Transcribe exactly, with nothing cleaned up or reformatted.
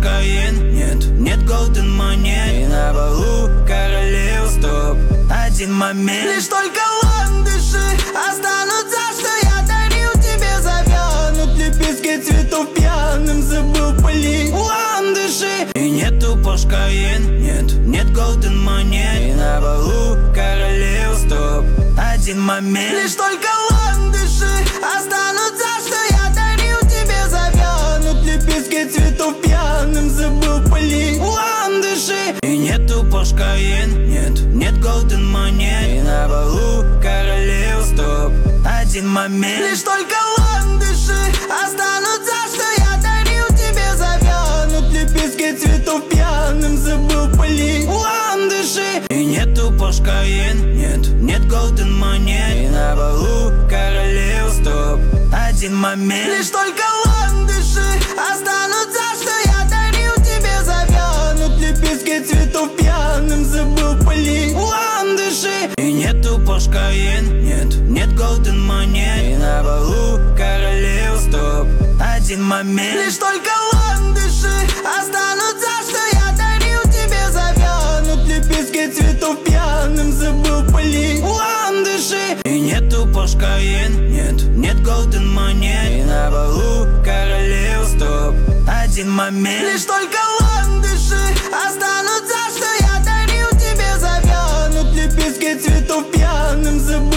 кокаин, нет, нет голден монет. И на балу королев стоп, один момент. Лишь только ландыши останутся, что я дарил тебе. Завянут лепестки цветов пьяным, забыл полить ландыши. И нету пошкаин, нет, нет голден монет. И на балу королев стоп, один момент. Лишь только ландыши останутся, что я дарил тебе. Завянут лепестки цветов пьяным, забыл полить ландыши. И нету пошкаин, нет, нет голден монет. И на балу королев стоп, один момент. Лишь только ландыши останутся, что я дарил тебе. Завянут лепестки цветов пьяным, забыл полить ландыши. И нету пошкаин, нет, нет голден монет. И на балу королев стоп, один момент. Лишь только ландыши останутся, что я дарил тебе. Завянут лепестки цветов пьяным, забыл полить ландыши. И нету пошкаин, нет, нет голден монет. И на балу королев стоп, один момент. Лишь только ландыши останутся, что я дарил тебе. Завянут лепестки цветов пьяным, забыл полить ландыши. И нету пошкаин, нет, нет голден монет. И на балу королев стоп, один момент. Лишь только ландыши останутся, что я дарил тебе. Завянут лепестки цветов пьяным, забыл